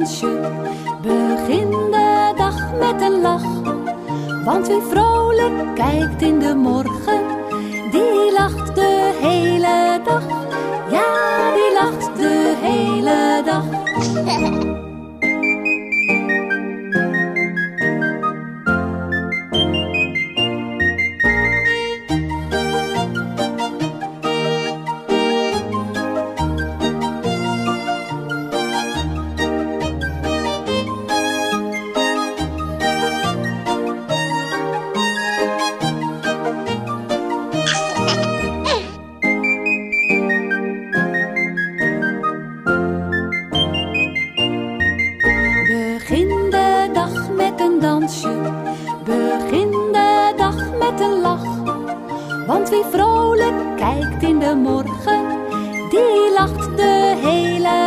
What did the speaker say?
dansje. Begin de dag met een lach. Want wie vrolijk kijkt in de morgen, die lacht de hele dag. Ja, die lacht de hele dag. Begin de dag met een dansje, begin de dag met een lach. Want wie vrolijk kijkt in de morgen, die lacht de hele